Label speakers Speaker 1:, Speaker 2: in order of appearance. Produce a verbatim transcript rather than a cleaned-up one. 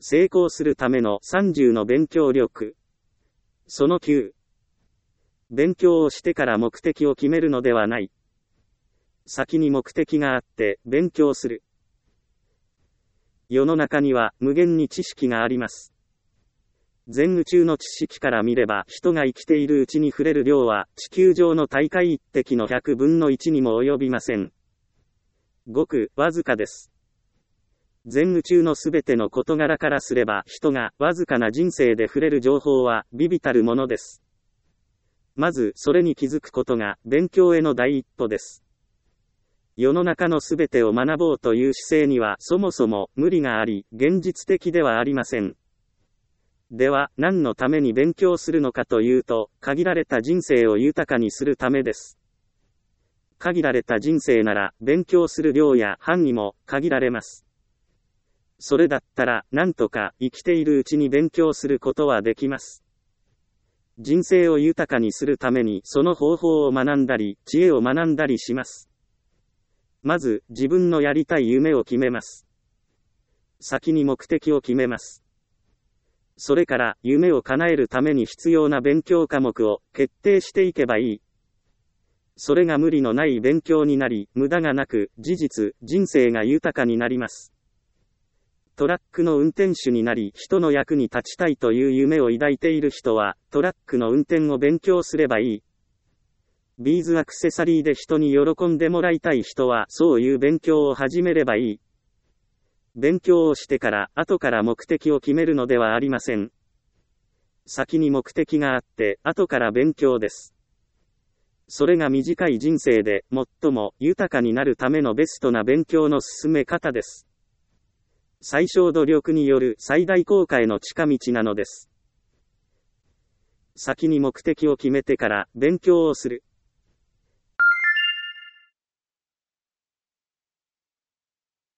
Speaker 1: 成功するためのさんじゅうの勉強力。そのきゅう。勉強をしてから目的を決めるのではない。先に目的があって勉強する。世の中には無限に知識があります。全宇宙の知識から見れば人が生きているうちに触れる量は地球上の大海一滴のひゃくぶんのいちにも及びません。ごくわずかです。全宇宙のすべての事柄からすれば人がわずかな人生で触れる情報は微々たるものです。まずそれに気づくことが勉強への第一歩です。世の中のすべてを学ぼうという姿勢にはそもそも無理があり現実的ではありません。では何のために勉強するのかというと、限られた人生を豊かにするためです。限られた人生なら勉強する量や範囲も限られます。それだったら何とか生きているうちに勉強することはできます。人生を豊かにするためにその方法を学んだり知恵を学んだりします。まず自分のやりたい夢を決めます。先に目的を決めます。それから夢を叶えるために必要な勉強科目を決定していけばいい。それが無理のない勉強になり、無駄がなく、事実、人生が豊かになります。トラックの運転手になり、人の役に立ちたいという夢を抱いている人は、トラックの運転を勉強すればいい。ビーズアクセサリーで人に喜んでもらいたい人は、そういう勉強を始めればいい。勉強をしてから、後から目的を決めるのではありません。先に目的があって、後から勉強です。それが短い人生で、最も豊かになるためのベストな勉強の進め方です。最小努力による最大効果への近道なのです。先に目的を決めてから勉強をする。